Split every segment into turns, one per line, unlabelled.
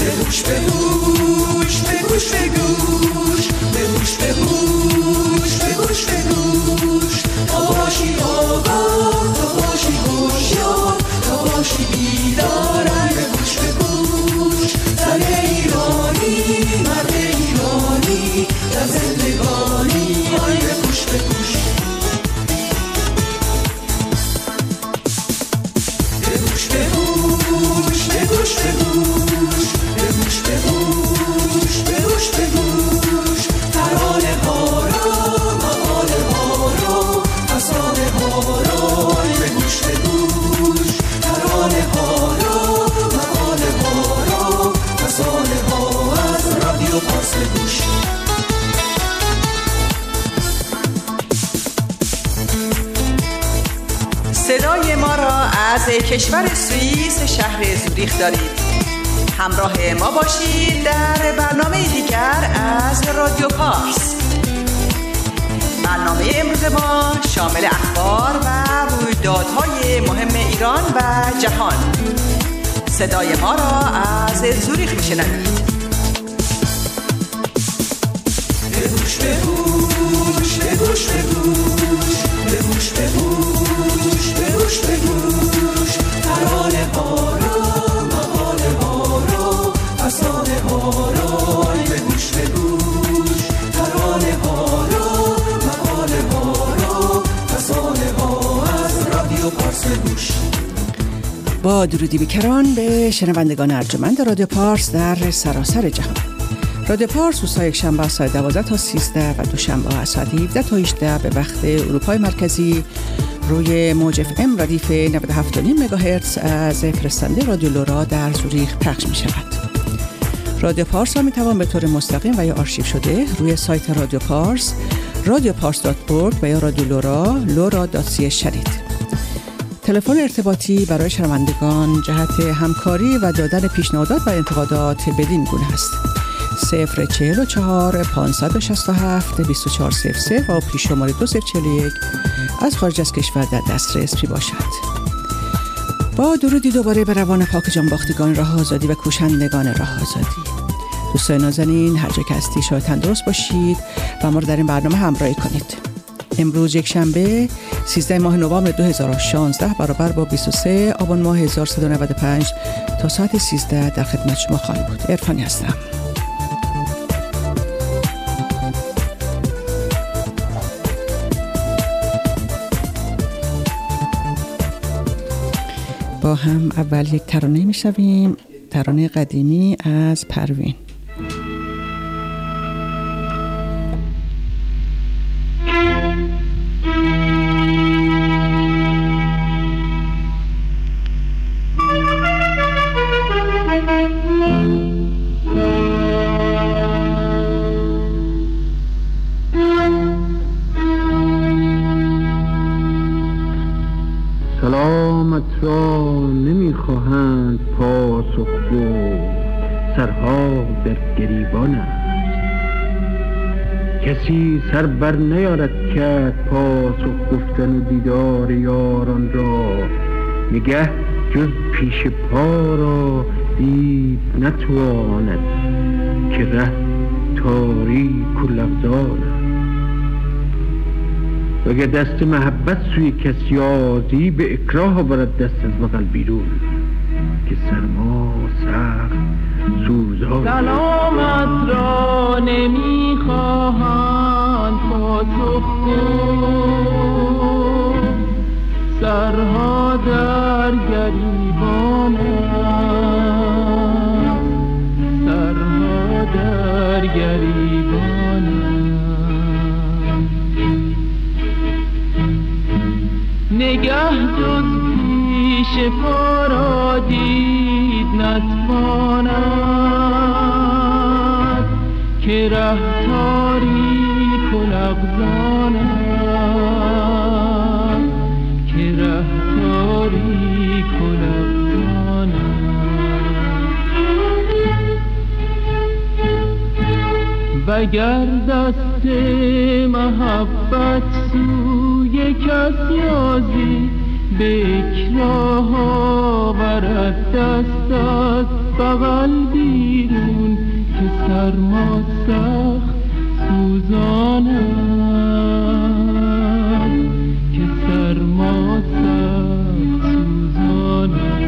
بگوش بگوش بگوش بگوش بگوش بگوش بگوش بگوش تا باشی آگاه تا باشی هوشیار تا باشی بیدار بگوش بگوش زن ایرانی مرد ایرانی در زندگانی بگوش بگوش بگوش بگوش بگوش بگوش بگوش بگوش بگوش بگوش ترانه ها را مقاله ها را افسانه ها را بگوش بگوش ترانه ها را مقاله ها را افسانه ها از رادیو پارس بگوش
صدای ما را از کشور سوئیس شهر زوریخ دارید. همراه ما باشید در برنامه دیگر از رادیو پارس. برنامه امروز ما شامل اخبار و رویدادهای مهم ایران و جهان. صدای ما را از زوریخ میشنوید.
بگوش بگوش بگوش بگوش بگوش بگوش بگوش بگوش ترانه ها را مقاله ها را افسانه ها را بگوش بگوش ترانه ها را مقاله ها را افسانه ها از رادیو پارس بگوش.
با درودی بیکران به شنوندگان ارجمند رادیو پارس در سراسر جهان. رادیو پارس روزهای یکشنبه از ساعت 12 تا 13 و دوشنبه از ساعت 17 تا 18 به وقت اروپای مرکزی روی موج FM ردیف 97.5 مگاهرتز از فرستنده رادیو لورا در زوریخ پخش می شود. رادیو پارس را می توان به طور مستقیم و یا آرشیو شده روی سایت رادیو پارس radiopars.org و یا رادیو لورا lora.ch شنید. تلفن ارتباطی برای شنوندگان جهت همکاری و دادن پیشنهادات و انتقادات بدین گونه است: 044 567 2400 و پیش شماره 2041 از خارج از کشور در دسترس می باشد. با درودی دوباره به روان پاک جانباختگان راه آزادی و کوشندگان راه آزادی. دوستان نازنین، هر جا که هستی شاد تندرست باشید و ما رو در این برنامه همراهی کنید. امروز یک شنبه 13 ماه نوامبر 2016 برابر با 23 آبان ماه 1395 تا ساعت 13 در خدمت شما خواهم بود. عرفانی هستم. با هم اول یک ترانه میشویم، ترانه قدیمی از پروین.
سلامت را نمیخواهند پاسخ گفت، سرها در گریبان است. کسی سر بر نیارد کرد پاسخ گفتن و دیدار یاران را. نگه جز پیش پا را دید نتواند، که ره تاریک و لغزان است. وگر دست محبت سوی کسی آزی، به اکراه برد دست از بغل بیرون، که سرما سخت سوزان.
سلامت را نمیخواهند پاسخ گفت، سرها در گریبان است، سرها در گریبان است. نگه جز پیش پا را دید نتواند، که ره تاریک و لغزان است، که ره تاریک و لغزان است. وگر دست محبت سوی کسی آزی، به اکراه آورد دست از بغل بیرون که سرما سخت سوزانم، که سرما سخت سوزانم.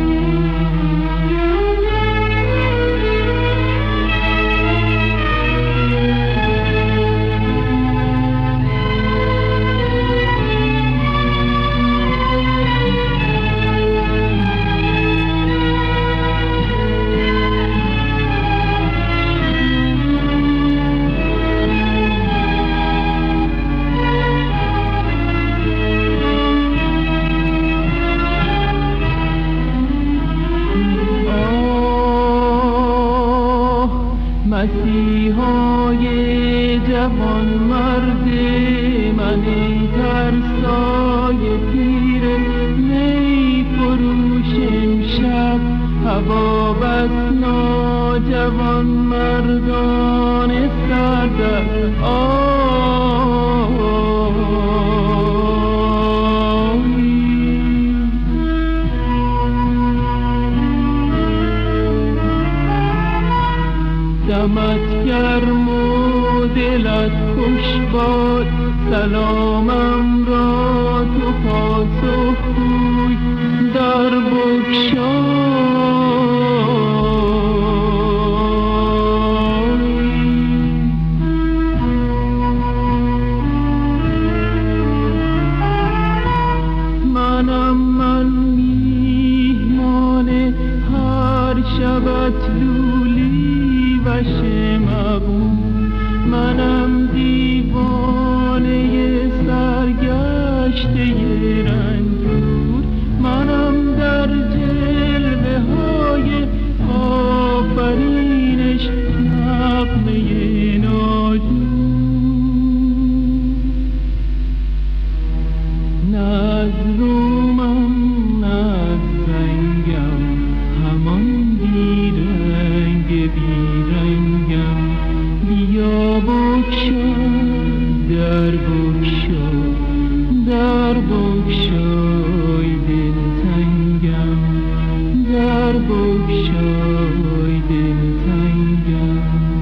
مسیحای جوان مرد من، ای ترسای پیر می فروش امشب، هوا بس ناجوان مردان سردر دمت گرم و دلت خوش باد، سلامم را تو پاسخ گوی، در بگشای. من میهمان هر شبت لولی وشه مغموم، منم دیوانه سرگشته رنجور، منم در جلوه های آفرینش نغمه ناجور. نه از رومم نه از رنگم، همان بیرنگ بیرنگم، بیا بگشا در بگشا در بگشای دلتنگم، در بگشای دلتنگم.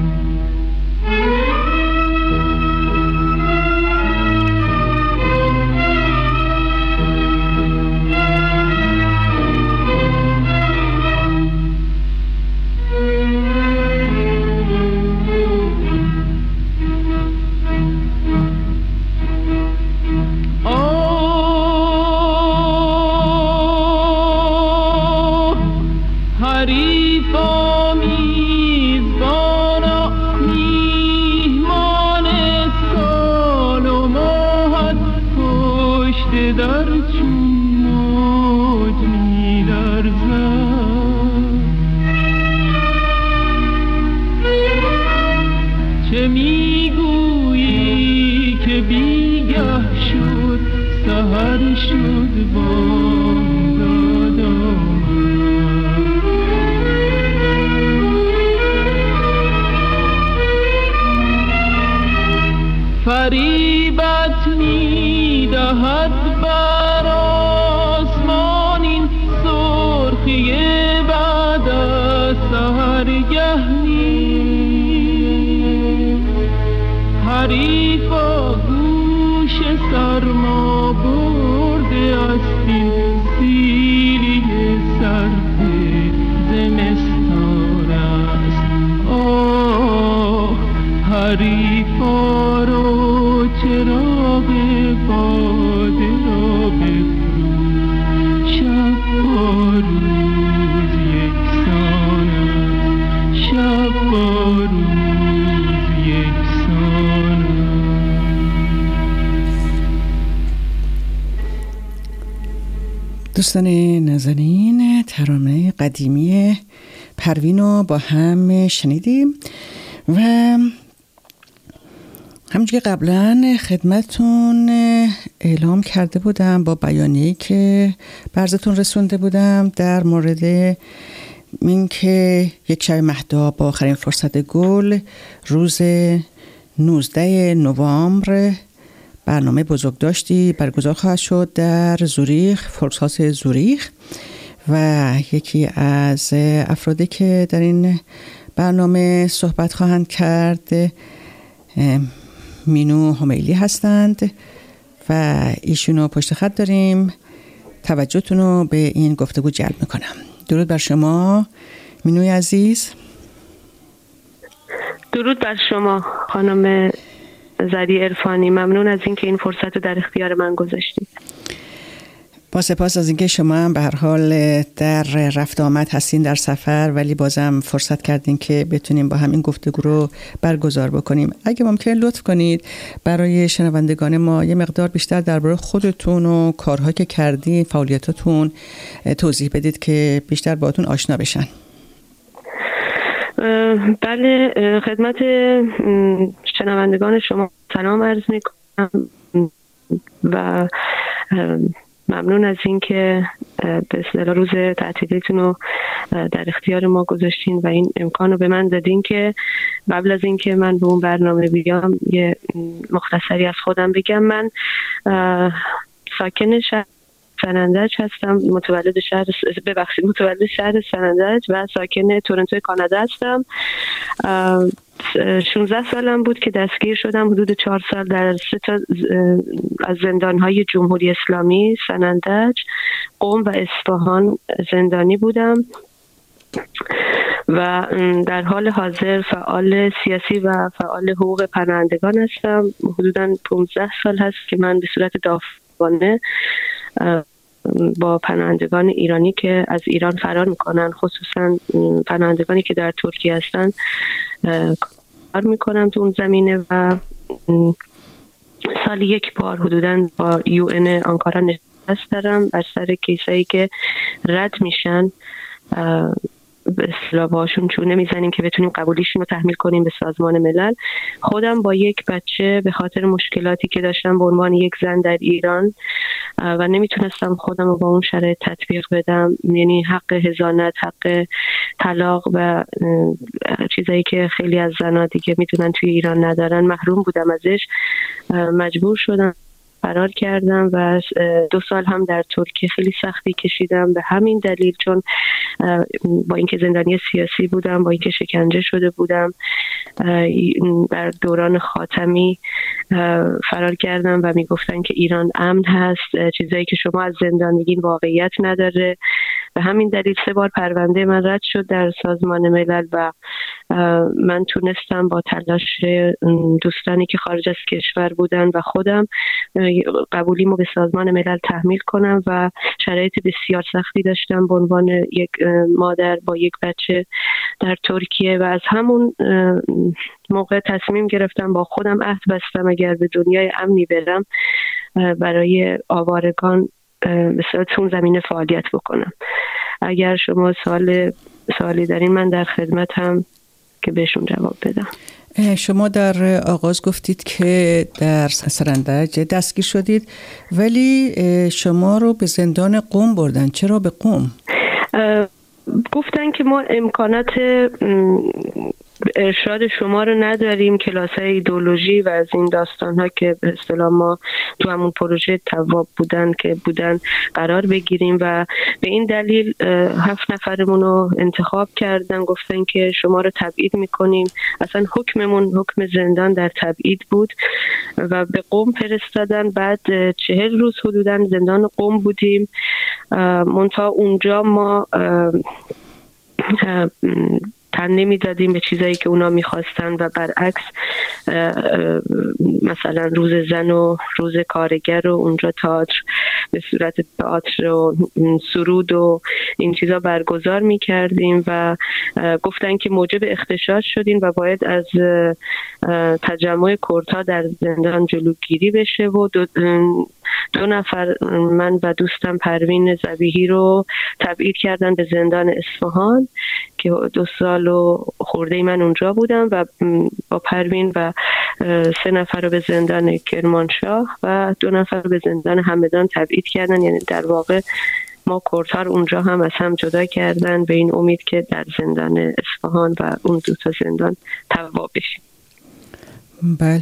حریفا میزبانا میهمان سال و ماهت، پشت در چون موج می‌لرزد. چه میگویی که بیگه شد، سحر شد بامداد آمد. فریبت می‌دهد بر آسمان این سرخی بعد از سحرگه نیست. حریفا گوش سرما برده است این سیلی سرد زمستان است. آه حریفا رو چراغ باده را بفروز، شب با روز یکسان است، شب با روز یکسان است.
دوستان نازنین، ترانه قدیمی پروین رو با هم شنیدیم و همونجوری که قبلا خدمتون اعلام کرده بودم با بیانیه‌ای که برزتون رسونده بودم در مورد این که یک شب مهتاب با آخرین فرصت گل روز 19 نوامبر برنامه بزرگداشتی برگزار خواهد شد در زوریخ، فولکسهاوس زوریخ و یکی از افرادی که در این برنامه صحبت خواهند کرد مینو همیلی هستند و ایشونو پشت خط داریم. توجهتون رو به این گفتگو جلب میکنم. درود بر شما مینوی عزیز.
درود بر شما خانم زری عرفانی. ممنون از اینکه این فرصت رو در اختیار من گذاشتید.
با سپاس از اینکه شما هم به هر حال در رفت آمد هستین در سفر، ولی بازم فرصت کردین که بتونیم با هم این گفتگو رو برگزار بکنیم. اگه ممکن لطف کنید برای شنوندگان ما یه مقدار بیشتر درباره خودتون و کارهایی که کردین، فعالیتاتون توضیح بدید که بیشتر باهاتون آشنا بشن.
بله، خدمت شنوندگان شما سلام عرض میکنم و ممنون از این که به اصطلاح روز تعطیلیتون رو در اختیار ما گذاشتین و این امکان رو به من دادین که قبل از این که من به اون برنامه بیام یه مختصری از خودم بگم. من ساکن شهر سنندج هستم، متولد شهر سنندج و ساکن تورنتو کانادا هستم. 16 سالم بود که دستگیر شدم، حدود 4 سال در 3 تا از زندانهای جمهوری اسلامی سنندج، قم و اصفهان زندانی بودم و در حال حاضر فعال سیاسی و فعال حقوق پناهندگان هستم. حدوداً 15 سال هست که من به صورت داوطلبانه با پناهندگان ایرانی که از ایران فرار میکنن، خصوصا پناهندگانی که در ترکیه هستن، کار میکنم تو اون زمینه و سالی 1 بار حدوداً با UN آنکارا نشست دارم بر سر کیسایی که رد میشن. به اصطلاح باشون چونه میزنیم که بتونیم قبولیشون رو تحمیل کنیم به سازمان ملل. خودم با یک بچه به خاطر مشکلاتی که داشتم به عنوان یک زن در ایران و نمیتونستم خودم رو با اون شرایط تطبیق بدم، یعنی حق حضانت، حق طلاق و چیزایی که خیلی از زن‌ها دیگه میتونن توی ایران ندارن، محروم بودم ازش. مجبور شدم فرار کردم و 2 سال هم در ترکیه خیلی سختی کشیدم به همین دلیل، چون با اینکه زندانی سیاسی بودم، با اینکه شکنجه شده بودم، در دوران خاتمی فرار کردم و میگفتن که ایران امن هست، چیزایی که شما از زندان میگین واقعیت نداره. به همین دلیل 3 بار پرونده من رد شد در سازمان ملل و من تونستم با تلاش دوستانی که خارج از کشور بودن و خودم قبولیمو به سازمان ملل تحمیل کنم و شرایط بسیار سختی داشتم به عنوان یک مادر با یک بچه در ترکیه و از همون موقع تصمیم گرفتم، با خودم عهد بستم اگر به دنیای امنی برم برای آوارگان مثلا اون زمینه فعالیت بکنم. اگر شما سوالی دارین من در خدمتم که بهشون جواب بدم.
شما در آغاز گفتید که در سنندج دستگیر شدید، ولی شما رو به زندان قم بردن. چرا به قم؟
گفتن که ما امکانات ارشاد شما رو نداریم، کلاس‌های ایدئولوژی و از این داستان‌ها که به اصطلاح ما تو همون پروژه تواب بودن قرار بگیریم و به این دلیل 7 نفرمون رو انتخاب کردن. گفتن که شما رو تبعید می‌کنیم. اصلا حکم زندان در تبعید بود و به قم فرستادن. بعد 40 روز حدوداً زندان قم بودیم. منتها اونجا ما تن نمیدادیم به چیزایی که اونا میخواستن و برعکس مثلا روز زن و روز کارگر و اونجا تئاتر به صورت تئاتر و سرود و این چیزا برگزار میکردیم و گفتن که موجب اغتشاش شدین و باید از تجمع کردها در زندان جلوگیری بشه و 2 نفر من و دوستم پروین ذبیحی رو تبعید کردن به زندان اصفهان که 2 سال و خورده من اونجا بودم و با پروین و 3 نفر رو به زندان کرمانشاه و 2 نفر رو به زندان همدان تبعید کردن. یعنی در واقع ما کردها رو اونجا هم از هم جدا کردن به این امید که در زندان اصفهان و اون 2 تا زندان تواب بشیم.
بله.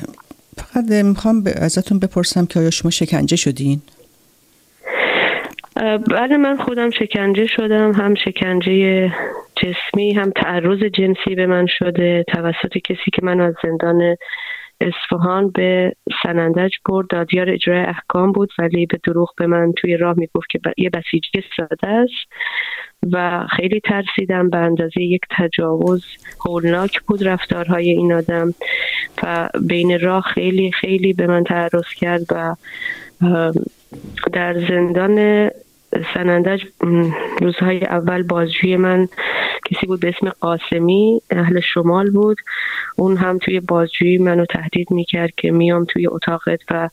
فقط میخوام ازتون بپرسم که آیا شما شکنجه شدین؟
بله، من خودم شکنجه شدم، هم شکنجه جسمی هم تعرض جنسی به من شده توسط کسی که من از زندان اصفهان به سنندج برد. دادیار اجرای احکام بود ولی به دروغ به من توی راه میگفت که یه بسیجی ساده است و خیلی ترسیدم. به اندازه یک تجاوز هولناک بود رفتارهای این آدم و بین راه خیلی خیلی به من تعرض کرد و در زندان سنندج روزهای اول بازجوی من کسی بود به اسم قاسمی، اهل شمال بود. اون هم توی بازجویی منو تهدید میکرد که میام توی اتاقت و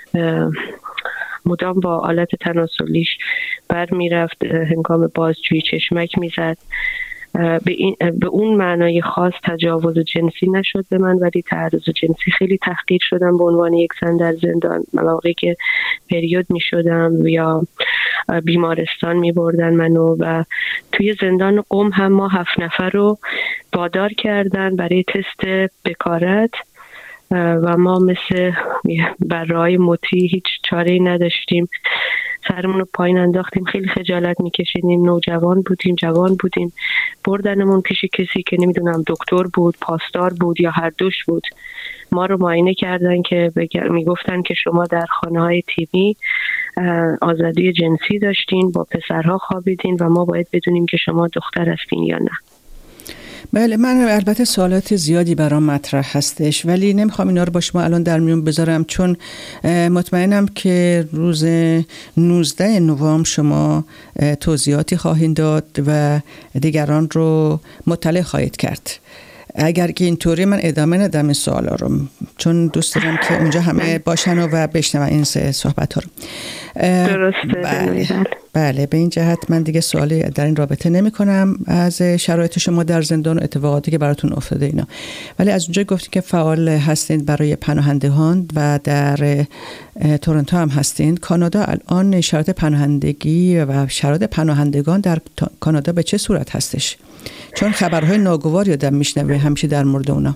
مدام با آلت تناسلیش بر میرفت، هنگام بازجویی چشمک میزد. به اون معنای خاص تجاوز جنسی نشد به من ولی تعرض جنسی خیلی تحقیر شدم به عنوان یک زن در زندان. مواقعی که پریود می شدم یا بیمارستان می بردن منو و توی زندان قم هم ما 7 نفر رو وادار کردن برای تست بکارت و ما مثل برای مطیع هیچ چاره‌ای نداشتیم، سرمون رو پایین انداختیم، خیلی خجالت میکشیدیم، نوجوان بودیم، جوان بودیم. بردنمون پیش کسی که نمیدونم دکتر بود، پاسدار بود یا هر دوش بود. ما رو معاینه کردن که میگفتن که شما در خانه‌های تیمی آزادی جنسی داشتین، با پسرها خوابیدین و ما باید بدونیم که شما دختر هستین یا نه.
بله، من البته سوالات زیادی برام مطرح هستش ولی نمیخوام اینا رو با شما الان در میون بذارم چون مطمئنم که روز 19 نوامبر شما توضیحاتی خواهید داد و دیگران رو مطلع خواهید کرد. اگر که اینطوری من ادامه ندم این سوالا رو چون دوست دارم که اونجا همه باشن و بشنون این صحبت ها رو.
درسته.
بله، به این جهت من دیگه سوالی در این رابطه نمی کنم از شرایط شما در زندان و اتفاقاتی که براتون افتاده اینا. ولی از اونجا گفتید که فعال هستید برای پناهندگان و در تورنتو هم هستید. کانادا الان شرایط پناهندگی و شرایط پناهندگان در کانادا به چه صورت هستش؟ چون خبرهای ناگواری آدم میشنوه همیشه در مورد اونا.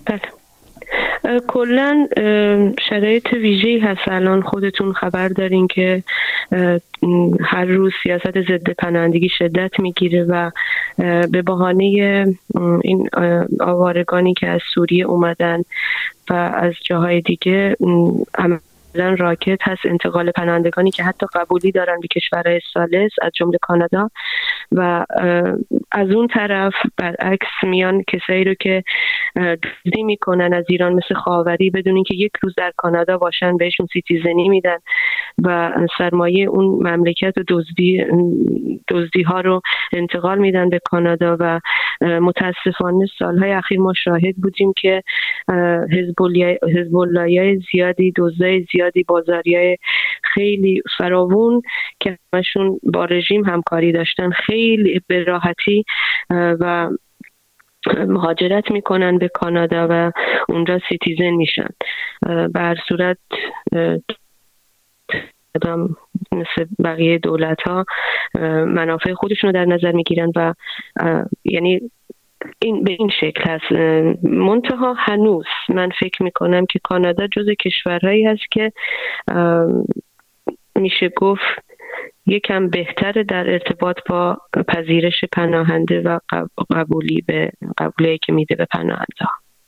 کلن شرایط ویژه‌ای هست. الان خودتون خبر دارین که هر روز سیاست ضد پناهندگی شدت میگیره و به بهانه این آوارگانی که از سوریه اومدن و از جاهای دیگه راکت هست انتقال پناهندگانی که حتی قبولی دارن به کشورهای ثالث از جمله کانادا و از اون طرف برعکس میان کسایی رو که دزدی میکنن از ایران مثل خاوری بدون اینکه یک روز در کانادا باشن بهشون سیتیزنی میدن و سرمایه اون مملکت و دزدی ها رو انتقال میدن به کانادا و متاسفانه سالهای اخیر ما شاهد بودیم که حزب الله‌های زیادی، دزدای زیادی، بازاریای خیلی فراوون که همشون با رژیم همکاری داشتن خیلی به راحتی و مهاجرت میکنن به کانادا و اونجا سیتیزن میشن. به هر صورت مثل بقیه دولت ها منافع خودشون رو در نظر میگیرن و یعنی این به این شکل هست. منتها هنوز من فکر میکنم که کانادا جز کشورهایی هست که میشه گفت یکم بهتر در ارتباط با پذیرش پناهنده و قبولی که میده به پناهنده.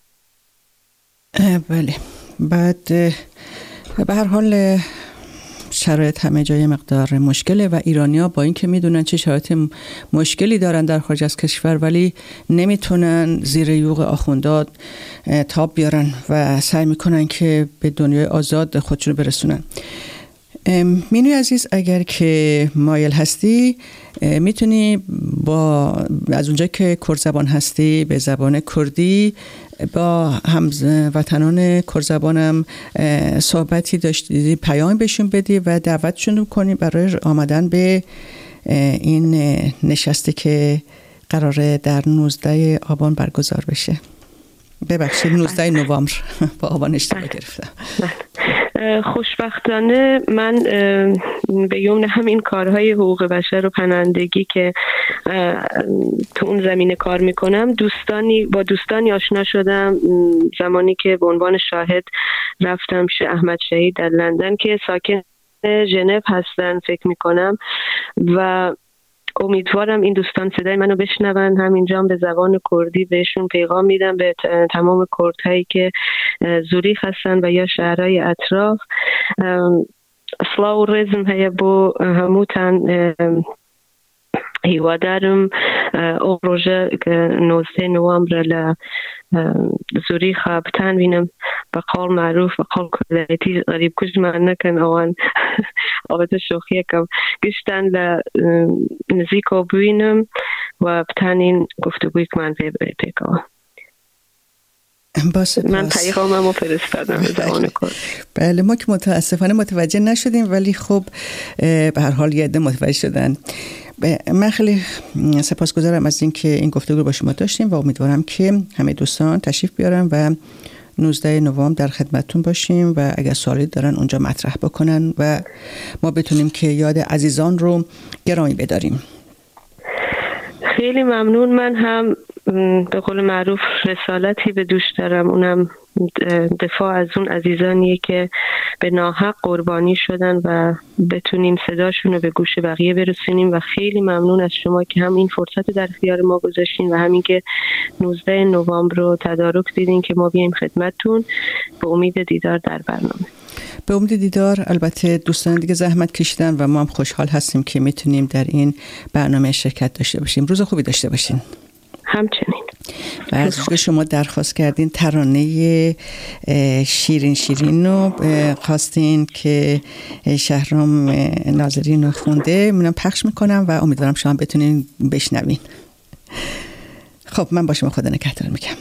بله، بعد به هر حال شرایط همه جای مقدار مشکله و ایرانی‌ها با اینکه میدونن چه شرایط مشکلی دارن در خارج از کشور ولی نمیتونن زیر یوغ آخوندات تاب بیارن و سعی میکنن که به دنیای آزاد خودشون برسونن. مینوی عزیز، اگر که مایل هستی میتونی از اونجا که کرد زبان هستی به زبان کردی با هموطنان کرد زبانم صحبتی داشتی، پیام بهشون بدی و دعوتشون کنی برای آمدن به این نشستی که قراره در 19 آبان برگزار بشه. ببخشید 19 نوامبر با آبان اشتباه گرفتم.
خوشبختانه من به یمن همین کارهای حقوق بشر و پناهندگی که تو اون زمینه کار میکنم با دوستانی آشنا شدم زمانی که به عنوان شاهد رفتم احمد شهید در لندن که ساکن ژنو هستن فکر میکنم و امیدوارم این دوستان صدای منو بشنون. همینجا به زبان کردی بهشون پیغام میدم به تمام کردهایی که زوریخ هستن و یا شهرهای اطراف. سلاو رزم هیا بو هموتن هیوادارم او روژه 19 نوامبر زوریخ بتان بینم بقول معروف بقول کردی غریب کش من نکن آوان آبت شوخی کم گشتن لنزیک و بینم و بتانین گفتگوی که من پیکا من پیغاممو فرستادم به زبان کرد.
بله ما که متاسفانه متوجه نشدیم ولی خب به هر حال یه عده متوجه شدن. من خیلی سپاسگزارم از اینکه این گفتگو رو با شما داشتیم و امیدوارم که همه دوستان تشریف بیارن و 19 نوامبر در خدمتتون باشیم و اگر سوالی دارن اونجا مطرح بکنن و ما بتونیم که یاد عزیزان رو گرامی بداریم.
خیلی ممنون. من هم به قول معروف رسالتی به دوش دارم، اونم دفاع از اون عزیزانیه که به ناحق قربانی شدن و بتونیم صداشون رو به گوش بقیه برسونیم و خیلی ممنون از شما که هم این فرصت در اختیار ما گذاشتین و همین که 19 نوامبر رو تدارک دیدین که ما بیایم خدمتتون. به امید دیدار در برنامه.
به امید دیدار. البته دوستان دیگه زحمت کشیدن و ما هم خوشحال هستیم که میتونیم در این برنامه شرکت داشته باشیم. روز خوبی داشته باشین.
همچنین.
و از که شما درخواست کردین ترانه شیرین شیرین رو خواستین که شهرام ناظرین رو خونده، منم پخش میکنم و امیدوارم شما بتونین بشنوین. خب من با شما خدا نگهدار میگم.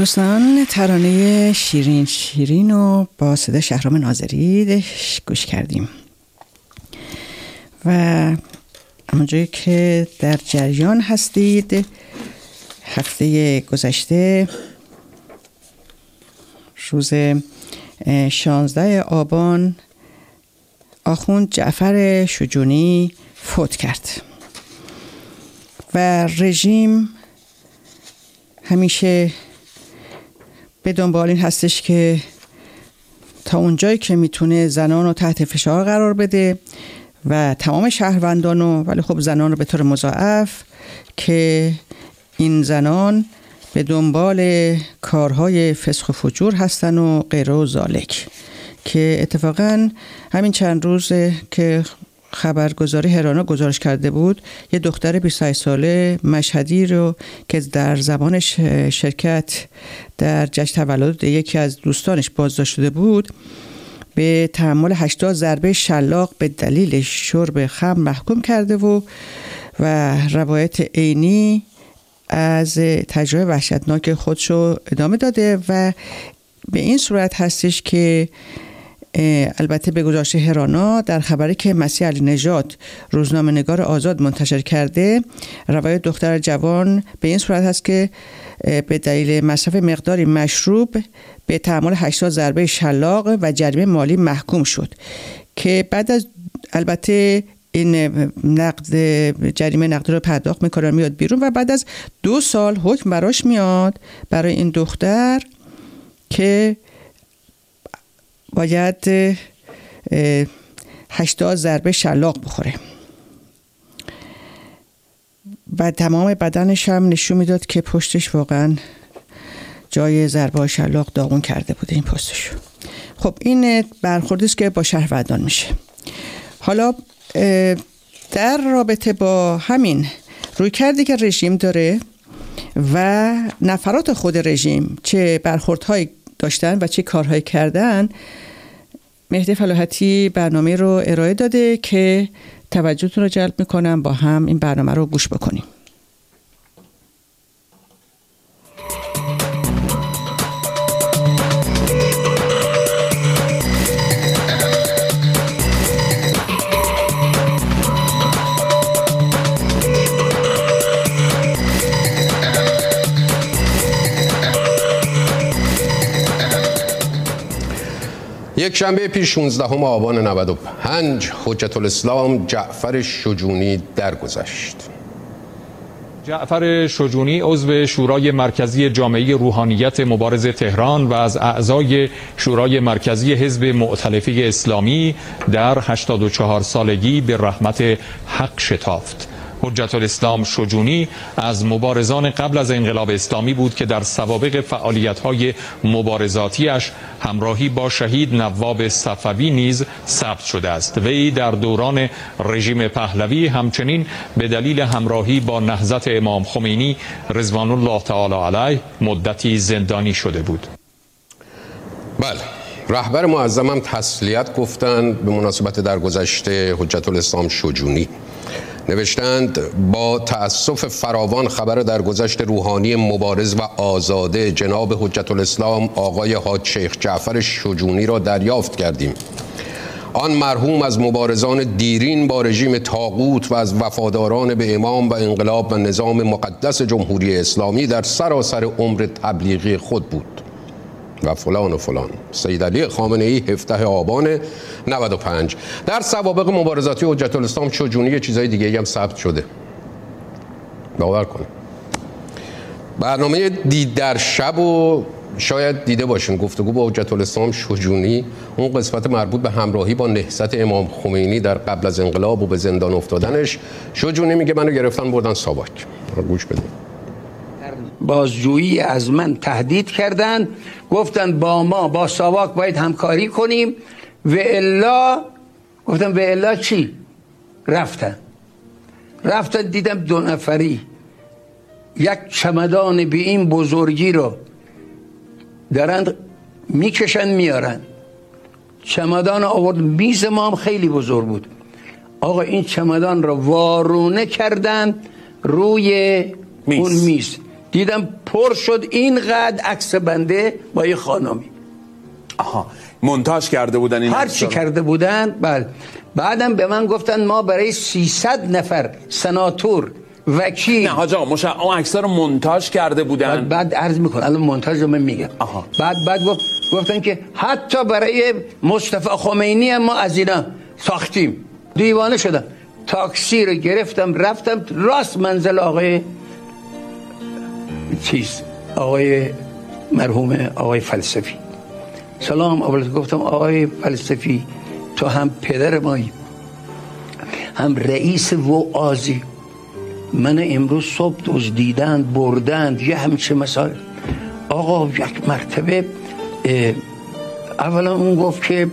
دوستان، ترانه شیرین شیرین رو با صدا شهرام ناظری گوش کردیم و همونجایی که در جریان هستید، هفته گذشته روز 16 آبان آخوند جعفر شجونی فوت کرد و رژیم همیشه به دنبال این هستش که تا اونجایی که میتونه زنان رو تحت فشار قرار بده و تمام شهروندان رو، ولی خب زنان رو به طور مضاعف، که این زنان به دنبال کارهای فسق و فجور هستن و غیره و ذالک. که اتفاقا همین چند روز که خبرگزاری هرانا گزارش کرده بود، یه دختر 28 ساله مشهدی رو که در زمان شرکت در جشن تولد یکی از دوستانش بازداشت شده بود، به تحمل 80 ضربه شلاق به دلیل شرب خمر محکوم کرده و روایت عینی از تجربه وحشتناک خودشو ادامه داده و به این صورت هستش که البته به گزارش هرانا در خبری که مسیح علی نژاد روزنامه نگار آزاد منتشر کرده، روایت دختر جوان به این صورت هست که به دلیل مصرف مقداری مشروب به تحمل 80 ضربه شلاق و جریمه مالی محکوم شد که بعد از البته این جریمه نقدی رو پرداخت میکنه، میاد بیرون و بعد از 2 سال حکم براش میاد برای این دختر که باید 80 ضربه شلاق بخوره و تمام بدنش هم نشون میداد که پشتش واقعا جای ضربه شلاق داغون کرده بوده این پشتش. خب این برخوردی است که با شهروندان میشه. حالا در رابطه با همین رویکردی که رژیم داره و نفرات خود رژیم چه برخوردهایی داشتن و چه کارهایی کردن، مهدی فلاحتی برنامه رو ارائه داده که توجهتون رو جلب میکنم با هم این برنامه رو گوش بکنیم.
یک شنبه پیش 16 آبان 95 حجت الاسلام جعفر شجونی درگذشت.
جعفر شجونی عضو شورای مرکزی جامعه روحانیت مبارز تهران و از اعضای شورای مرکزی حزب مؤتلفه اسلامی در 84 سالگی به رحمت حق شتافت. حجت الاسلام شجونی از مبارزان قبل از انقلاب اسلامی بود که در سوابق فعالیت‌های مبارزاتیش همراهی با شهید نواب صفوی نیز ثبت شده است. وی در دوران رژیم پهلوی همچنین به دلیل همراهی با نهضت امام خمینی رضوان الله تعالی علیه مدتی زندانی شده بود.
بله، رهبر معظم هم تسلیت گفتند به مناسبت درگذشت حجت الاسلام شجونی. نوشتند با تأسف فراوان خبر درگذشت روحانی مبارز و آزاده جناب حجت الاسلام آقای حاج شیخ جعفر شجونی را دریافت کردیم. آن مرحوم از مبارزان دیرین با رژیم طاغوت و از وفاداران به امام و انقلاب و نظام مقدس جمهوری اسلامی در سراسر عمر تبلیغی خود بود. و فلان و فلان. سید علی خامنه ای 17 آبان 95. در سوابق مبارزاتی حجت الاسلام شجونی چیزای دیگه هم ثبت شده. باور کنید. برنامه دید در شب و شاید دیده باشین، گفتگو با حجت الاسلام شجونی، اون قسمت مربوط به همراهی با نهضت امام خمینی در قبل از انقلاب و به زندان افتادنش. شجونی میگه منو گرفتن بردن ساواک. گوش بدید.
بازجویی از من تهدید کردند، گفتند با ما با ساواک باید همکاری کنیم و الا. گفتم و الا چی؟ رفتن دیدم 2 نفری یک چمدان به این بزرگی رو دارند میکشن میارن. چمدان آورد، میز ما هم خیلی بزرگ بود. آقا این چمدان رو وارونه کردن روی اون میز. دیدم پر شد اینقدر عکس بنده با یه خانمی.
آها، مونتاژ کرده بودن این
هر چی کرده بودن. بله. بعدم به من گفتن ما برای 300 نفر سناتور، وکیل.
نه حاج آقا، اون عکس‌ها رو مونتاژ کرده بودن.
بعد عرض میکنم، الان مونتاژ رو من میگم. بعد گفتن که حتی برای مصطفی خمینی هم ما از اینا ساختیم. دیوانه شدم. تاکسی رو گرفتم رفتم راست منزل آقای مرحوم آقای فلسفی. سلام اول گفتم آقای فلسفی، تو هم پدر مایی هم رئیس وعازی، من امروز صبح دزدیدند بردند یه همیشه مسائل. آقا یک مرتبه اولا اون گفت که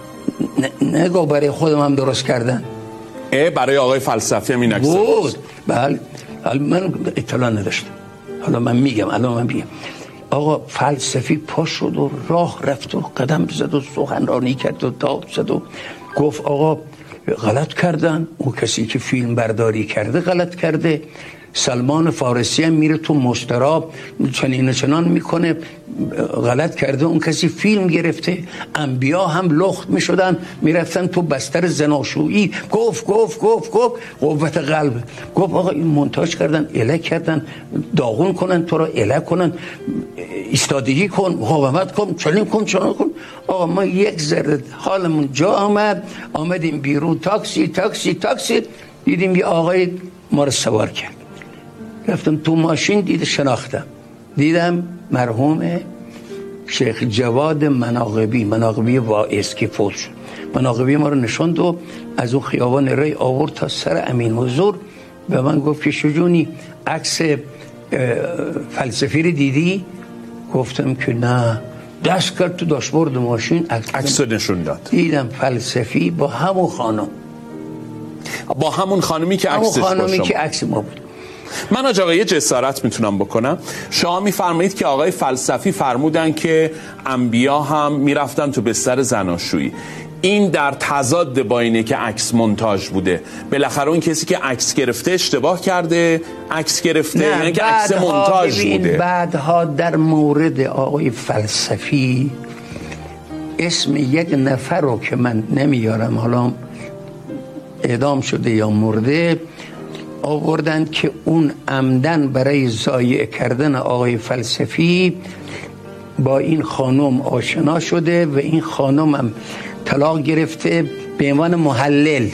نگاه برای خودم هم درست کردن.
برای آقای فلسفی هم این عکس
بود. بله من اطلاع نداشتم. الان من میگم. آقا فلسفی پا شد و راه رفت و قدم زد و سخنرانی کرد و داد زد و گفت آقا غلط کردن، اون کسی که فیلم برداری کرده غلط کرده، سلمان فارسی هم میره تو مستراب چنان میکنه، غلط کرده، اون کسی فیلم گرفته. انبیا هم لخت میشدن میرفتن تو بستر زناشویی. گفت قوت قلب. گفت آقا این مونتاژ کردن، اله کردن، داغون کنن تو رو، اله کنن، ایستادگی کن، مقاومت کن، چنین کن. آقا ما یک ذره حالمون جا آمدیم بیرون، تاکسی دیدیم یه آقای ما رو سوار کرد. رفتم تو ماشین شناختم، دیدم مرحوم شیخ جواد مناقبی واعظ که فوت شد. مناقبی ما رو نشوند و از اون خیابان ری آورد تا سر امین حضور. به من گفت که شجونی عکس فلسفی رو دیدی؟ گفتم که نه. دست کرد تو داشبورد ماشین
عکس نشون داد.
دیدم فلسفی با همون خانم،
با همون خانمی که
عکس ما بود.
من آقا یه جسارت میتونم بکنم. شما میفرمایید که آقای فلسفی فرمودن که انبیا هم میرفتن تو بستر زناشویی. این در تضاد با اینه که عکس مونتاژ بوده. بالاخره اون کسی که عکس گرفته اشتباه کرده، عکس گرفته، یعنی که عکس مونتاژ بوده.
بعدها در مورد آقای فلسفی اسم یک نفر رو که من نمیارم، حالا اعدام شده یا مرده، آوردن که اون عمدن برای ضایع کردن آقای فلسفی با این خانم آشنا شده و این خانم هم طلاق گرفته به عنوان محلل.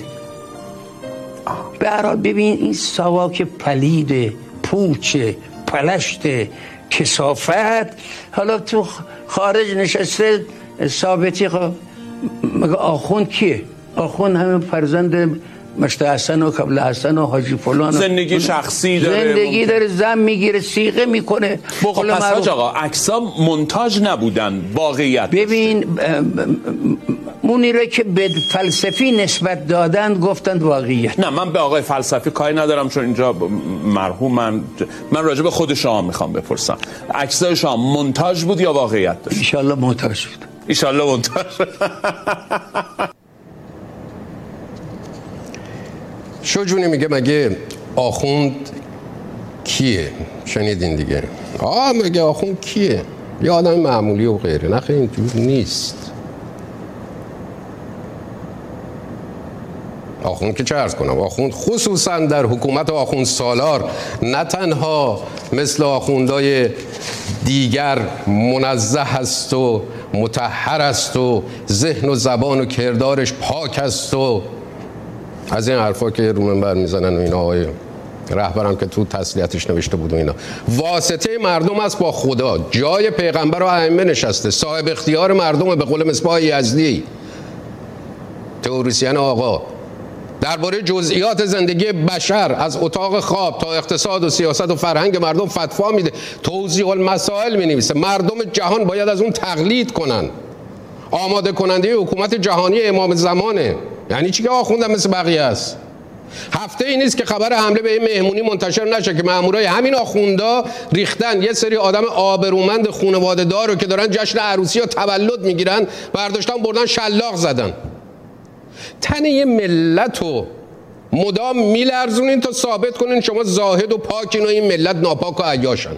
به هر حال ببین این ساواک پلید، پوچ، پلشت، کثافت، حالا تو خارج نشسته ثابتی. مگه آخوند کیه؟ آخوند همین فرزند مشت حسن و قبل حسن و حاجی فلان،
زندگی شخصی داره،
زن میگیره، سیغه میکنه.
پس حاج آقا عکس‌ها مونتاژ نبودن، واقعیت.
ببین اونی رو که به فلسفی نسبت دادن گفتند واقعیت.
نه من به آقای فلسفی کاری ندارم، چون اینجا مرحوم من راجع به خود شما میخوام بپرسم. عکس‌های شما مونتاژ بود یا واقعیت داشت؟
ان شاءالله مونتاژ بود.
ان شاءالله مونتاژ.
شجونی میگه مگه آخوند کیه؟ شنیدین دیگه. مگه آخوند کیه؟ یه آدم معمولی و غیره. نه خیلی اینجور نیست. آخوند که چه عرض کنم، آخوند خصوصا در حکومت آخوند سالار نه تنها مثل آخوندهای دیگر منزه است و مطهر است و ذهن و زبان و کردارش پاک است و از این حرفا که رو منبر میزنن و اینا، آقای رهبرم که تو تسلیتش نوشته بود و اینا، واسطه مردم است با خدا، جای پیغمبر و ائمه نشسته، صاحب اختیار مردم، به قول مصباح یزدی تئوریسین آقا درباره جزئیات زندگی بشر از اتاق خواب تا اقتصاد و سیاست و فرهنگ مردم فتوا میده، توضیح المسائل مینویسه. مردم جهان باید از اون تقلید کنن. آماده کننده حکومت جهانی امام زمانه. یعنی چی که آخوندم مثل بقیه است؟ هفته ای نیست که خبر حمله به این مهمونی منتشر نشه که مامورای همین آخوندا ریختن یه سری آدم آبرومند خانواده دار رو که دارن جشن عروسی و تولد میگیرن، برداشتن بردن شلاق زدن. تن یه ملت رو مدام میلرزونین تا ثابت کنین شما زاهد و پاکین و این ملت ناپاک و عیاشن.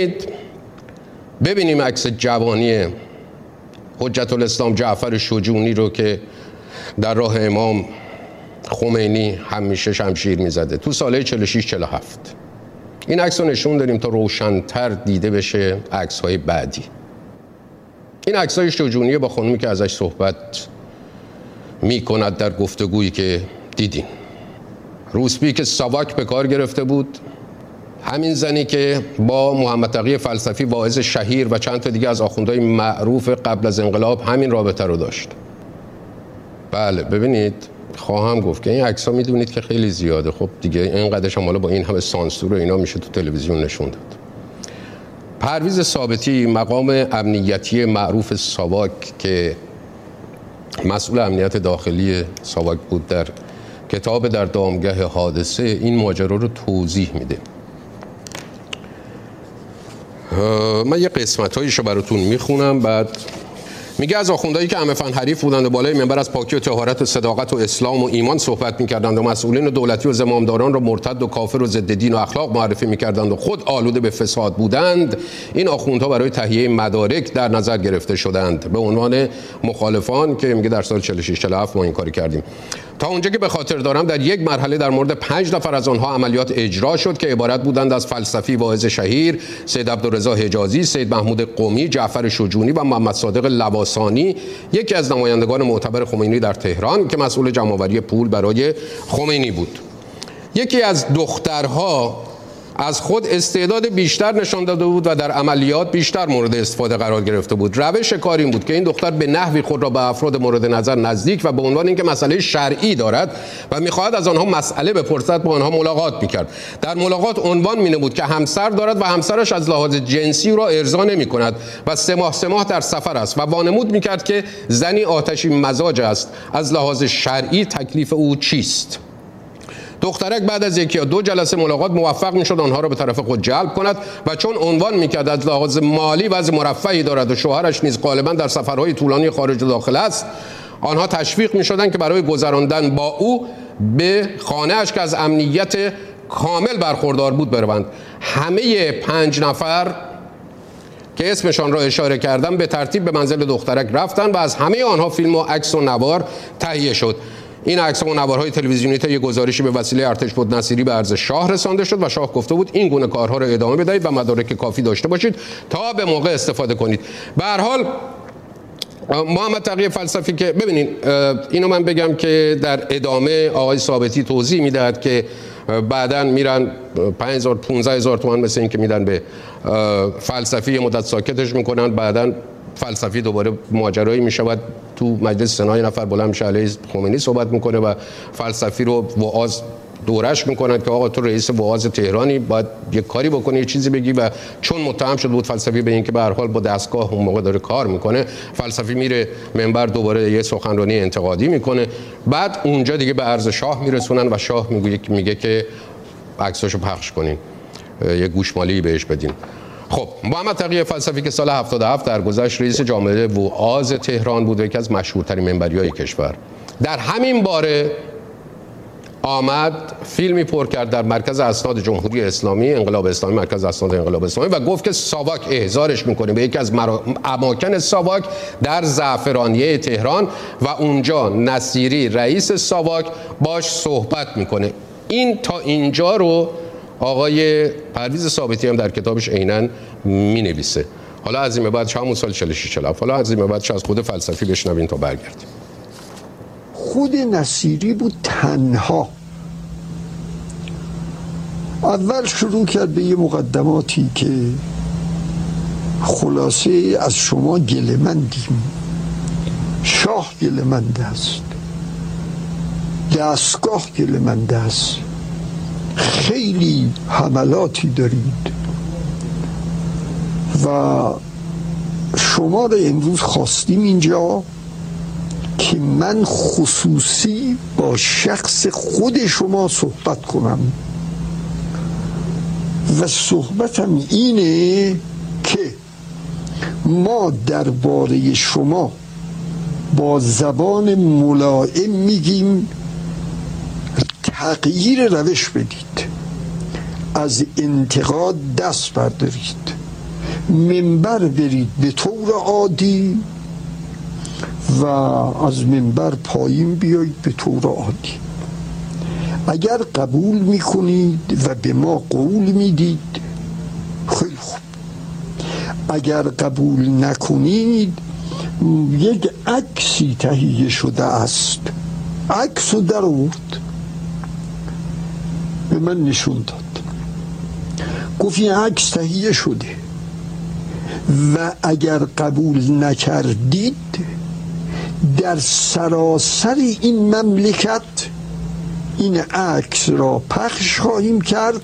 ببینیم عکس جوانی حجت الاسلام جعفر شجونی رو که در راه امام خمینی همیشه شمشیر میزده تو ساله 46-47. این عکس رو نشون داریم تا روشن‌تر دیده بشه عکس‌های بعدی. این عکس‌های شجونی با خانمی که ازش صحبت میکند در گفتگویی که دیدین. روسپی که ساواک به کار گرفته بود، همین زنی که با محمد تقی فلسفی واعظ شهیر و چند تا دیگه از آخوندهای معروف قبل از انقلاب همین رابطه رو داشت. بله ببینید، خواهم گفت که این عکس‌ها میدونید که خیلی زیاده. خب دیگه اینقدرش هم حالا با این همه سانسور و اینا میشه تو تلویزیون نشون داد. پرویز ثابتی مقام امنیتی معروف ساواک که مسئول امنیت داخلی ساواک بود، در کتاب در دامگاه حادثه این ماجرا رو توضیح میده. من یه قسمت‌هایشو براتون میخونم. بعد میگه از آخوندهایی که همه فن حریف بودند و بالای منبر از پاکی و طهارت و صداقت و اسلام و ایمان صحبت میکردند و مسئولین دولتی و زمامداران را مرتد و کافر و ضد دین و اخلاق معرفی میکردند و خود آلوده به فساد بودند، این آخوندها برای تهیه مدارک در نظر گرفته شدند به عنوان مخالفان که میگه در سال 46-47 ما این کاری کردیم. تا اونجا که به خاطر دارم در یک مرحله در مورد 5 نفر از آنها عملیات اجرا شد که عبارت بودند از فلسفی واعظ شهیر، سید عبدالرضا حجازی، سید محمود قمی، جعفر شجونی و محمد صادق لواسانی، یکی از نمایندگان معتبر خمینی در تهران که مسئول جمع‌آوری پول برای خمینی بود. یکی از دخترها از خود استعداد بیشتر نشان داده بود و در عملیات بیشتر مورد استفاده قرار گرفته بود. روش کار این بود که این دختر به نحوی خود را به افراد مورد نظر نزدیک و به عنوان اینکه مسئله شرعی دارد و می‌خواهد از آنها مسئله بپرسد با آنها ملاقات می‌کرد. در ملاقات عنوان می‌نمود که همسر دارد و همسرش از لحاظ جنسی را ارضا نمی‌کند و 3 ماه در سفر است و وانمود می‌کرد که زنی آتشی مزاج است. از لحاظ شرعی تکلیف او چیست؟ دخترک بعد از 1 یا 2 جلسه ملاقات موفق میشد آنها را به طرف خود جلب کند و چون عنوان میکرد از لحاظ مالی وضع مرفهی دارد و شوهرش نیز غالبا در سفرهای طولانی خارج و داخل است، آنها تشویق میشدند که برای گذراندن با او به خانه‌اش که از امنیت کامل برخوردار بود بروند. همه 5 نفر که اسمشان را اشاره کردم به ترتیب به منزل دخترک رفتند و از همه آنها فیلم و عکس و نوار تهیه شد. این عکس و نوارهای تلویزیونی تا یک گزارشی به وسیله ارتش بود نصیری به عرض شاه رسانده شد و شاه گفته بود این گونه کارها را ادامه بدهید و مدارک کافی داشته باشید تا به موقع استفاده کنید. به هر حال محمد تقی فلسفی که ببینید، اینو من بگم که در ادامه آقای ثابتی توضیح میدهد که بعداً میرن 5000-15000 تومان مثل این که میدن به فلسفی، مدت ساکتش میکنن، بعداً فلسفی دوباره ماجرایی میشود تو مجلس سنا یه نفر بلند میشه علیه خمینی صحبت میکنه و فلسفی رو وعاظ دورش میکنن که آقا تو رئیس وعاظ تهرانی باید یه کاری بکنی، یه چیزی بگی. و چون متهم شده بود فلسفی به این که به هر حال با دستگاه اون موقع داره کار میکنه، فلسفی میره منبر دوباره یه سخنرانی انتقادی میکنه. بعد اونجا دیگه به عرض شاه میرسونن و شاه میگه که عکساشو پخش کنین، یه گوشمالی بهش بدین. خب محمد تقی فلسفی که سال 77 درگذشت رئیس جامعه وعاظ تهران بود و یکی از مشهورترین منبریای کشور، در همین باره آمد فیلمی پر کرد در مرکز اسناد جمهوری اسلامی، انقلاب اسلامی، مرکز اسناد انقلاب اسلامی، و گفت که ساواک احضارش میکنه به یکی از اماکن ساواک در زعفرانیه تهران و اونجا نصیری رئیس ساواک باش صحبت میکنه. این تا اینجا رو آقای پرویز ثابتی هم در کتابش عیناً مینویسه. حالا از این به بعد همون سال 46-47 حالا از این به بعد از خود فلسفی بشنوین تا برگردیم.
خود نصیری بود تنها. اول شروع کرد به یه مقدماتی که خلاصه از شما گله‌مندیم، شاه گله‌مند است، دستگاه گله‌مند است، خیلی حملاتی دارید و شما را امروز خواستیم اینجا که من خصوصی با شخص خود شما صحبت کنم و صحبتم اینه که ما درباره شما با زبان ملائم میگیم تغییر روش بدید، از انتقاد دست بردارید، منبر برید به طور عادی و از منبر پایین بیایید به طور عادی. اگر قبول میکنید و به ما قول میدید خیلی خوب، اگر قبول نکنید یک عکسی تهیه شده است، عکس رو در آورد به من نشون داد، گفت این عکس تهیه شده و اگر قبول نکردید در سراسر این مملکت این عکس را پخش خواهیم کرد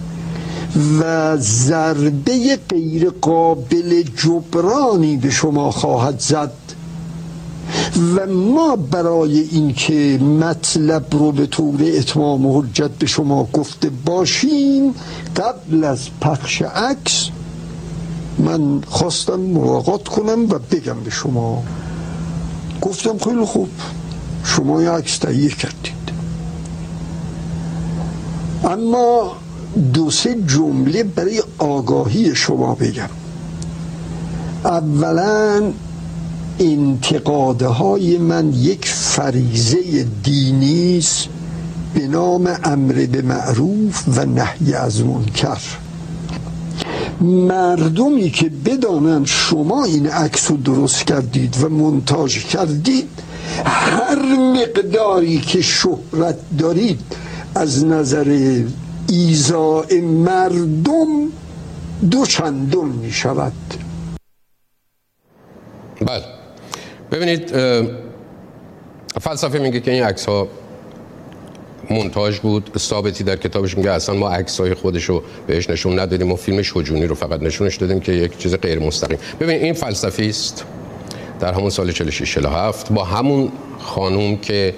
و ضربه غیر قابل جبرانی به شما خواهد زد و ما برای اینکه مطلب رو به طور اتمام و حجت به شما گفته باشیم قبل از پخش عکس من خواستم ملاقات کنم و بگم به شما. گفتم خیلی خوب، شما یه عکس تهیه کردید، اما 2-3 جمله برای آگاهی شما بگم. اولا انتقادهای من یک فریضه دینی است به نام امر به معروف و نهی از منکر. مردمی که بدانند شما این عکس رو درست کردید و مونتاژ کردید، هر مقداری که شهرت دارید از نظر ایذاء مردم 2 چندان می شود.
بله، ببینید فلسفه میگه که این عکس ها مونتاژ بود. ثابتی در کتابش میگه اصلا ما عکسای خودشو بهش نشون ندادیم، ما فیلمش هجونی رو فقط نشونش دادیم که یک چیز غیر مستقیم. ببین این فلسفی است در همون سال 46-47 با همون خانوم که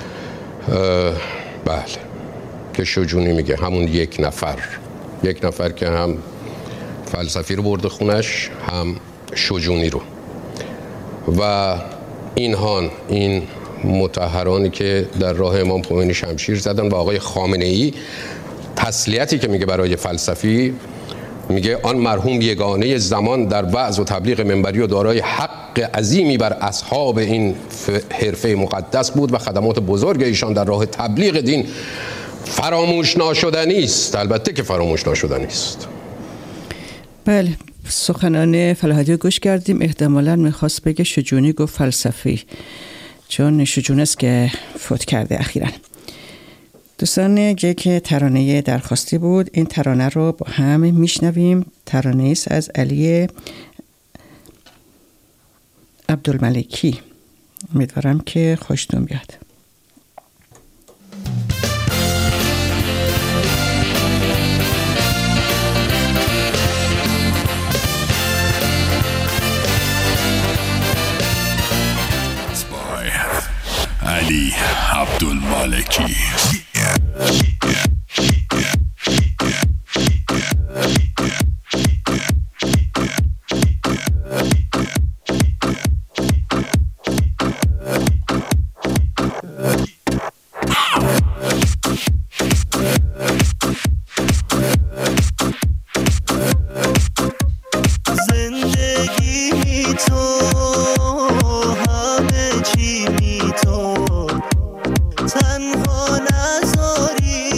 بله که شجونی میگه، همون یک نفر که هم فلسفی رو برده خونش هم شجونی رو، و این مطهرانی که در راه امام خمینی شمشیر زدن و آقای خامنه‌ای تسلیتی که میگه برای فلسفی، میگه آن مرحوم یگانه زمان در وعظ و تبلیغ منبری و دارای حق عظیمی بر اصحاب این حرفه مقدس بود و خدمات بزرگ ایشان در راه تبلیغ دین فراموش ناشدنی است. البته که فراموش ناشدنی است.
بله، سخنان فلاحی گوش کردیم. احتمالاً میخواست بگه شجونی گفت فلسفی، چون شجون است که فوت کرده اخیراً. دوستان، یک ترانه درخواستی بود، این ترانه رو با هم میشنویم. ترانه است از علی عبدالملکی. امیدوارم که خوشتون بیاد.
علی عبدالمالکی.
تنها نذاری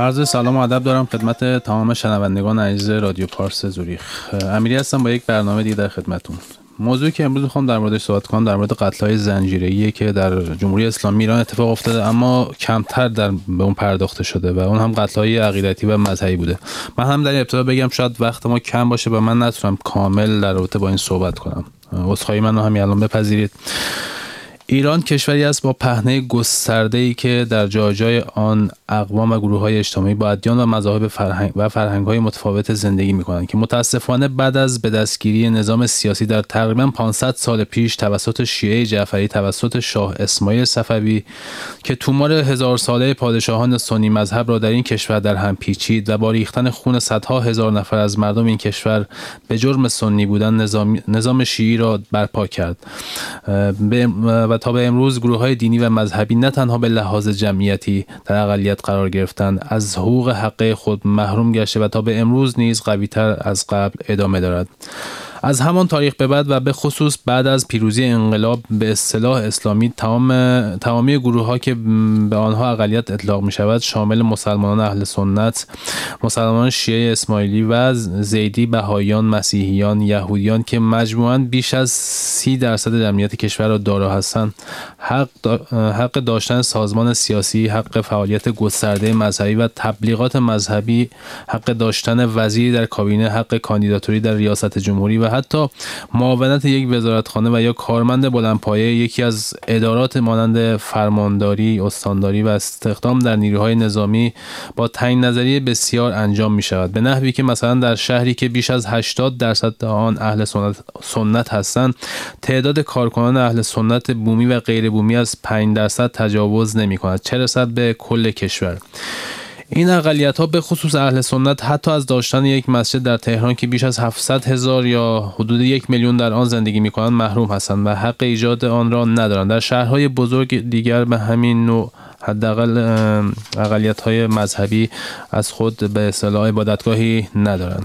عرض سلام و ادب دارم خدمت تمام شنوندگان عزیز رادیو پارس زوریخ. امیری هستم با یک برنامه دیگه در خدمتتون. موضوعی که امروز میخوام در موردش صحبت کنم در مورد قتل‌های زنجیره‌ایه که در جمهوری اسلامی ایران اتفاق افتاده، اما کمتر به اون پرداخته شده و اون هم قتل‌های عقیدتی و مذهبی بوده. من هم در ابتدا بگم شاید وقت ما کم باشه و من نتونم کامل در رابطه با این صحبت کنم. عذرخواهی منو همین الان بپذیرید. ایران کشوری است با پهنه گسترده‌ای که در جای آن اقوام و گروه‌های اجتماعی با ادیان و مذاهب فرهنگ‌های متفاوت زندگی می‌کنند که متأسفانه بعد از به دستگیری نظام سیاسی در تقریباً 500 سال پیش توسط شیعه جعفری توسط شاه اسماعیل صفوی که تومار 1000 ساله پادشاهان سنی مذهب را در این کشور در هم پیچید و با ریختن خون صدها هزار نفر از مردم این کشور به جرم سنی بودن نظام شیعی را برپا کرد و تا به امروز گروه‌های دینی و مذهبی نه تنها به لحاظ جمعیتی در اقلیت قرار گرفتند، از حقوق حقه خود محروم گشته و تا به امروز نیز قوی‌تر از قبل ادامه دارد. از همان تاریخ به بعد و به خصوص بعد از پیروزی انقلاب به اصطلاح اسلامی تمامی گروه‌ها که به آنها اقلیت اطلاق می‌شود شامل مسلمانان اهل سنت، مسلمانان شیعه اسماعیلی و زیدی، بهائیان، مسیحیان، یهودیان که مجموعاً بیش از 30% جمعیت کشور را دارا هستند، حق داشتن سازمان سیاسی، حق فعالیت گسترده مذهبی و تبلیغات مذهبی، حق داشتن وزیری در کابینه، حق کاندیداتوری در ریاست جمهوری و حتی معاونت یک وزارتخانه و یا کارمند بلندپایه یکی از ادارات مانند فرمانداری، استانداری و استخدام در نیروهای نظامی با تعیین نظری بسیار انجام می شود، به نحوی که مثلا در شهری که بیش از 80% آن اهل سنت هستند تعداد کارکنان اهل سنت بومی و غیر بومی از 5% تجاوز نمی کند، چه رسد به کل کشور. این اقلیت‌ها به خصوص اهل سنت حتی از داشتن یک مسجد در تهران که بیش از 700,000 یا حدود 1 میلیون در آن زندگی می‌کنند محروم هستند و حق ایجاد آن را ندارند. در شهرهای بزرگ دیگر به همین نوع حداقل اقلیت‌های مذهبی از خود به اصطلاح عبادتگاهی ندارند.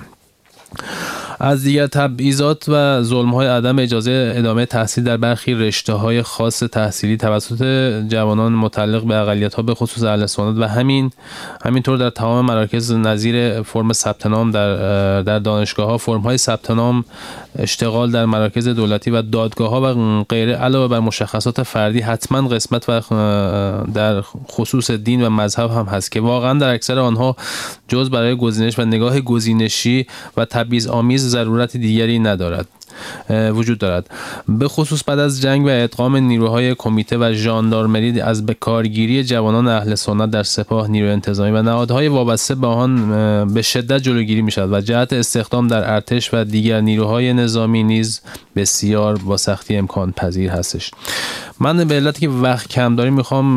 از دیگر تبعیضات و ظلم‌های عدم اجازه ادامه تحصیل در برخی رشته‌های خاص تحصیلی توسط جوانان متعلق به اقلیت‌ها به خصوص اهل سنت و همینطور در تمام مراکز نظیر فرم ثبت نام در دانشگاه‌ها، فرم‌های ثبت نام، اشتغال در مراکز دولتی و دادگاه‌ها و غیره علاوه بر مشخصات فردی حتما قسمت و در خصوص دین و مذهب هم هست که واقعا در اکثر آنها جز برای گزینش و نگاه گزینشی و تبعیض‌آمیز ضرورت دیگری وجود دارد. به خصوص بعد از جنگ و ادغام نیروهای کمیته و ژاندارمری از به کارگیری جوانان اهل سنت در سپاه، نیروی انتظامی و نهادهای وابسته به آن به شدت جلوگیری می شود و جهت استخدام در ارتش و دیگر نیروهای نظامی نیز بسیار با سختی امکان پذیر هستش. من به علتی که وقت کم داریم میخوام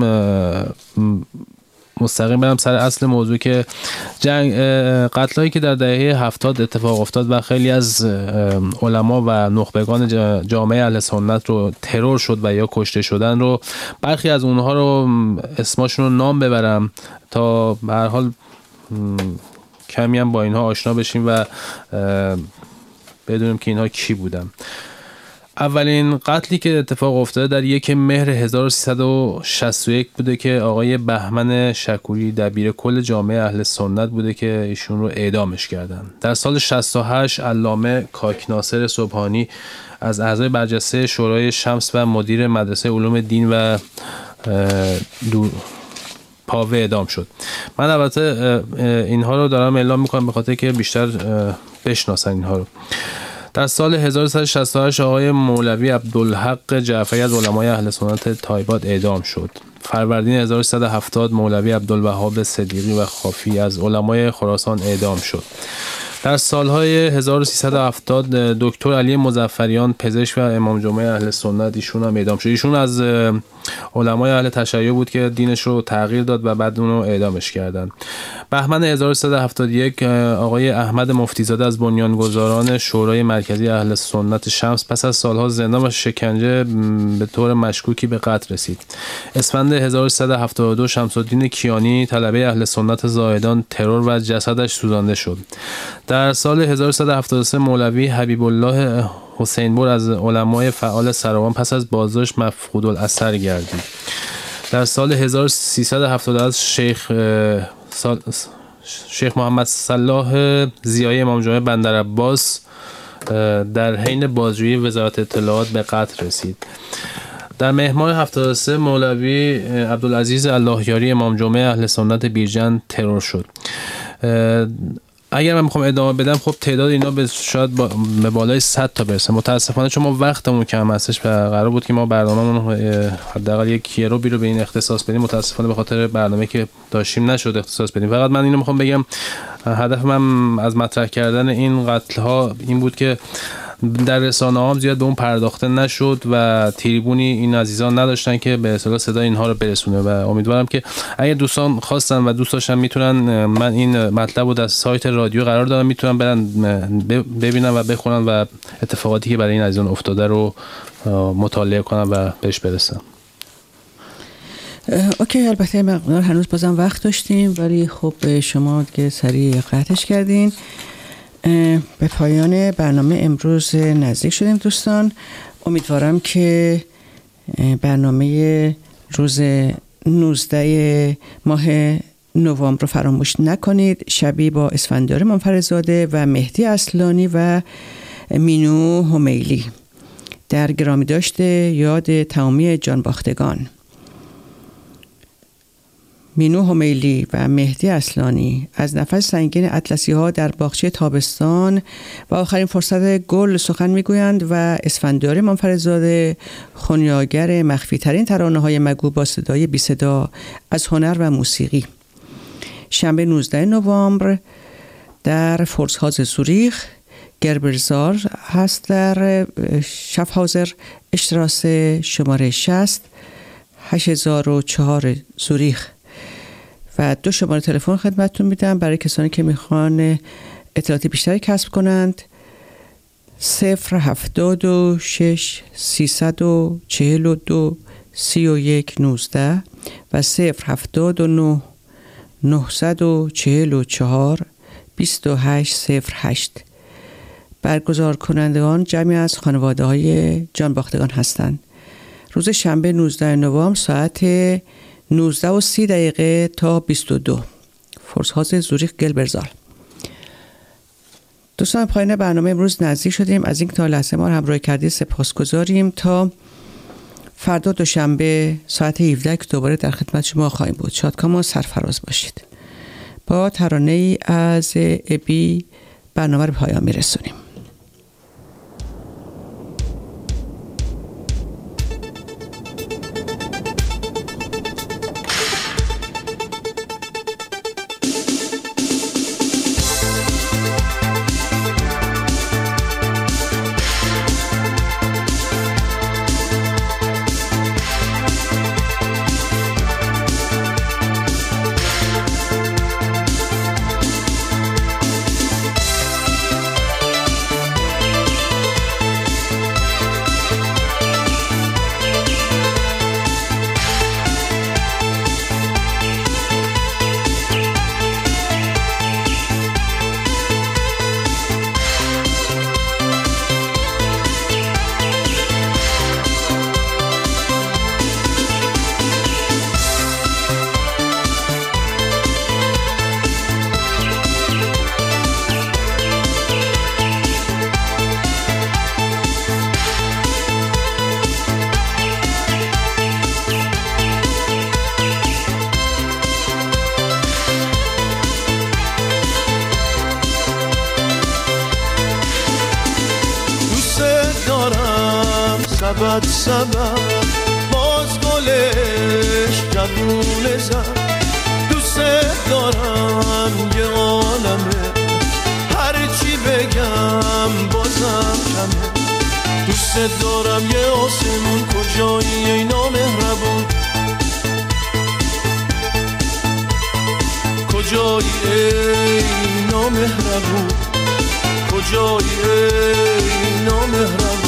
مستقیم برم سر اصل موضوع که قتلایی که در دهه 70 اتفاق افتاد و خیلی از علما و نخبگان جامعه اهل سنت رو ترور شد و یا کشته شدن رو برخی از اونها رو اسمشون رو نام ببرم تا به هر حال کمی هم با اینها آشنا بشیم و بدونیم که اینها کی بودن. اولین قتلی که اتفاق افتاده در 1 مهر 1361 بوده که آقای بهمن شکوری دبیر کل جامعه اهل سنت بوده که ایشون رو اعدامش کردن. در سال 68 علامه کاک‌ناصر سبحانی از اعضای برجسته شورای شمس و مدیر مدرسه علوم دین و پاوه اعدام شد. من البته اینها رو دارم اعلام میکنم به خاطر که بیشتر بشناسن اینها رو. در سال 1368 آقای مولوی عبدالحق جعفری از علمای اهل سنت تایباد اعدام شد. فروردین 1370 مولوی عبدالوهاب صدیقی و خافی از علمای خراسان اعدام شد. در سالهای 1370 دکتر علی مظفریان پزشک و امام جمعه اهل سنت ایشون هم اعدام شد. ایشون از علمای اهل تشیع بود که دینش رو تغییر داد و بعد اون رو اعدامش کردن. بهمن 1371 آقای احمد مفتیزاده از بنیانگذاران شورای مرکزی اهل سنت شمس پس از سالها زندان و شکنجه به طور مشکوکی به قتل رسید. اسفند 1372 شمس الدین کیانی طلبه اهل سنت زاهدان ترور و جسدش سوزانده شد. در سال 1373 مولوی حبیب الله حسین‌پور از علمای فعال سروان پس از بازداشت مفقود الاثر گردید. در سال 1370 از شیخ محمد صلاح ضیایی امام جمعه بندرعباس در حین بازجویی وزارت اطلاعات به قتل رسید. در مهر ماه 73 مولوی عبدالعزیز اللهیاری امام جمعه اهل سنت بیرجند ترور شد. اگر من میخوام ادامه بدم خب تعداد اینا شاید به بالای 100 تا برسه. متاسفانه چون ما وقتمون کم هستش و قرار بود که ما برنامه‌مون حداقل یک یروبی رو به این اختصاص بدیم، متاسفانه به خاطر برنامه که داشتیم نشد اختصاص بدیم. فقط من اینو میخوام بگم هدف من از مطرح کردن این قتل ها این بود که در رسانه‌ها هم زیاد به اون پرداخته نشد و تریبونی این عزیزان نداشتن که به اصطلاح صدای اینها رو برسونه و امیدوارم که اگه دوستان خواستن و دوست داشتن میتونن، من این مطلب رو در سایت رادیو قرار دادم، میتونن برن ببینن و بخونن و اتفاقاتی که برای این عزیزان افتاده رو مطالعه کنن و بهش برسن.
اوکی، البته مقدار هنوز بازم وقت داشتیم ولی خب شما که سریع قطعش کردین. به پایان برنامه امروز نزدیک شدیم دوستان. امیدوارم که برنامه روز 19 ماه نوامبر رو فراموش نکنید. شبی با اسفندیار منفردزاده و مهدی اصلانی و مینو همیلی در گرامی داشته یاد تمامی جانباختگان. مینو همیلی و مهدی اصلانی از نفس سنگین اطلسی ها در باغچه تابستان و آخرین فرصت گل سخن میگویند و اسفندیار منفردزاده خونیاگر مخفی ترین ترانه های مگو با صدای بی صدا از هنر و موسیقی. شنبه 19 نوامبر در فورسهاز زوریخ گربرزار هست، در شافهاوزر اشتراس شماره 60 8004 زوریخ و 2 شماره تلفن خدمتتون میدم برای کسانی که میخوان اطلاعات بیشتری کسب کنند. 076 342 31 19 و 079 944 2808. برگزار کنندگان جمعی از خانواده های جانباختگان هستند. روز شنبه 19 نوامبر ساعت 19:30 تا 22 فورسهاز زوریخ گلبرزال. دوستان پایان برنامه امروز نزدیک شدیم. از اینکه تا لحظه ما رو همراهی کردید سپاسگزاریم. تا فردا دوشنبه ساعت 17 که دوباره در خدمت شما خواهیم بود. شادکام و سرفراز باشید. با ترانه‌ای از ابی برنامه رو پایان میرسونیم.
سبب باز گلش جوونه زد. دوست دارم یه عالمه هرچی بگم بازم کمه. دوست دارم یه آسمون کجایی ای نامهربون، کجایی ای نامهربون، کجایی ای نامهربون.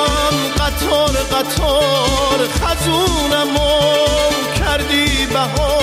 قطار خزونمو کردی بهار.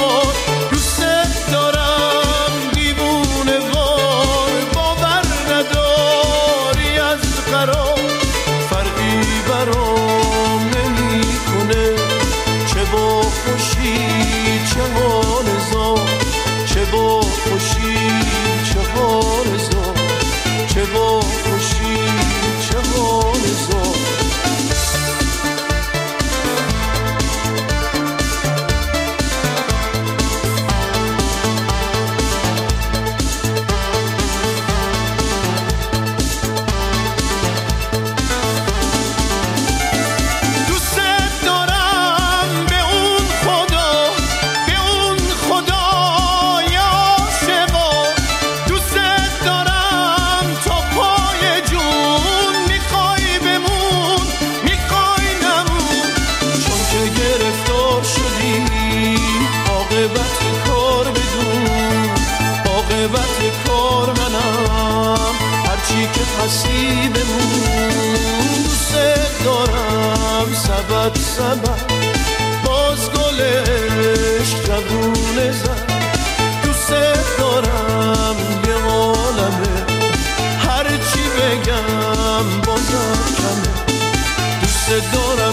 بد سبب باز گلش جوونه زد. دوست دارم یه عالمه هرچی بگم بازم کمه. دوست دارم